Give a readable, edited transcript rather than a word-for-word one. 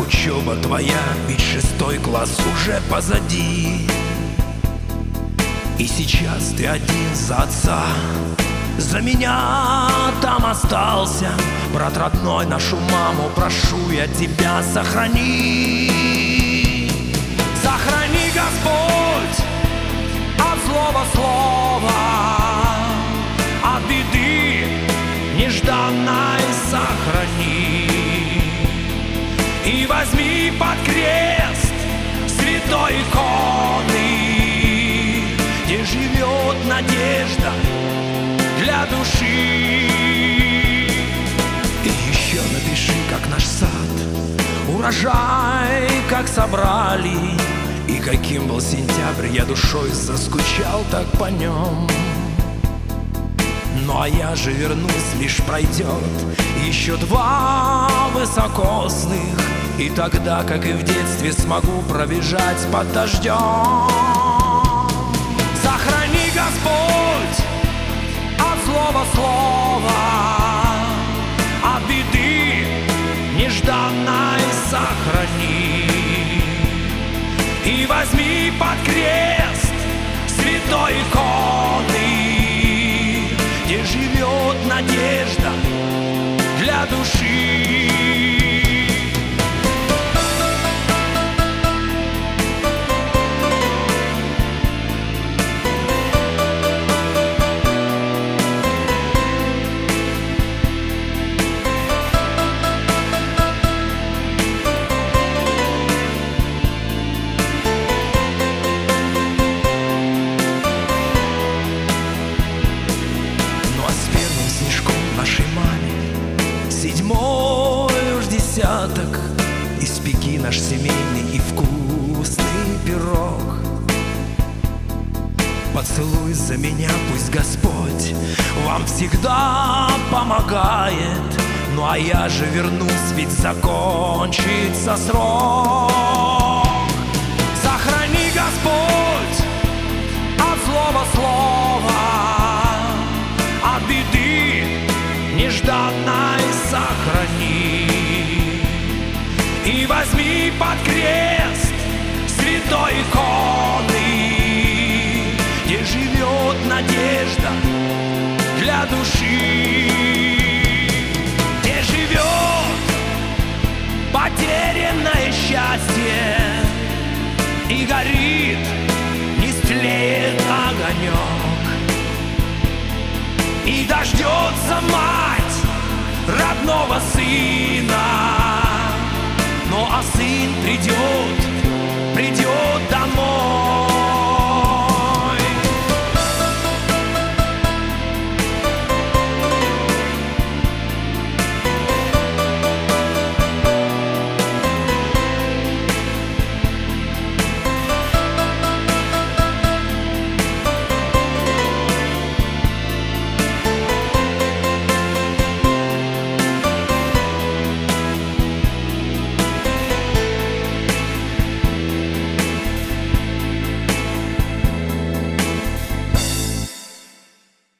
учеба твоя, ведь 6 класс уже позади. И сейчас ты один за отца, за меня там остался. Брат родной, нашу маму прошу я тебя, сохрани. Сохрани, Господь, от злого слова, от беды нежданной сохрани. И возьми под крест святой иконы, где живет надежда для души. И еще напиши, как наш сад, урожай, как собрали, и каким был сентябрь, я душой заскучал так по нем. Ну а я же вернусь, лишь пройдет еще 2 высокосных, и тогда, как и в детстве, смогу пробежать под дождем. Сохрани, Господь, от злого слова, от беды нежданной сохрани. И возьми под крест святой иконы, где живет надежда для души. Седьмой уж десяток, испеки наш семейный и вкусный пирог. Поцелуй за меня, пусть Господь вам всегда помогает. Ну а я же вернусь, ведь закончится срок. Сохрани, Господь, от злого слова, от беды нежданной сохрани. И возьми под крест святой иконы, где живет надежда для души, где живет потерянное счастье, и горит, не стлеет огонек, и дождется мать родного сына.